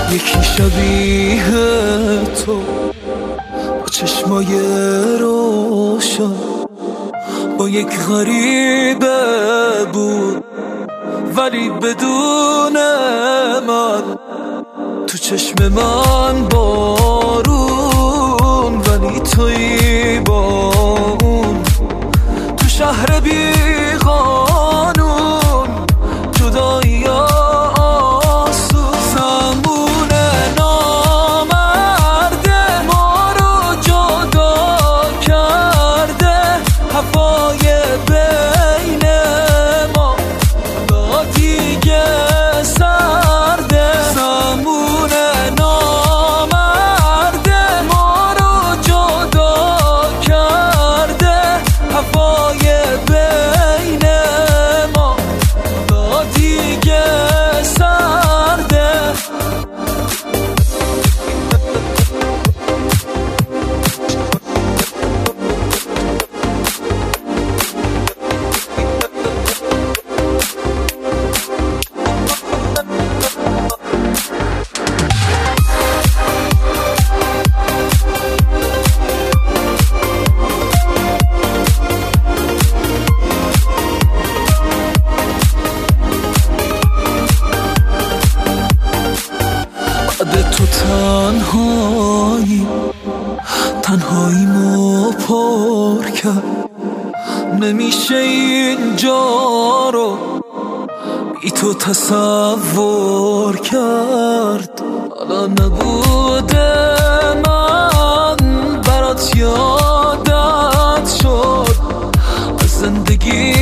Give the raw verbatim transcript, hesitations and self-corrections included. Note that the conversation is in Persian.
یکی شبیه تو با چشمای روشن، با یک غریبه بود ولی بدون من. تو چشم من بارون ولی تویی با اون. تو شهر بی قانون جدایی آسون. زمون نامرده ما رو جدا کرده، هوای بین ما با دیگه سرده. زمون نامرده ما رو جدا کرده، هوای بین ما با دیگه سرده. بعد تو تنهایی تنهایی مو پر کرد. نمیشه اینجا رو بی تو تصور کرد. حالا نبوده من برات یادت شد، از زندگی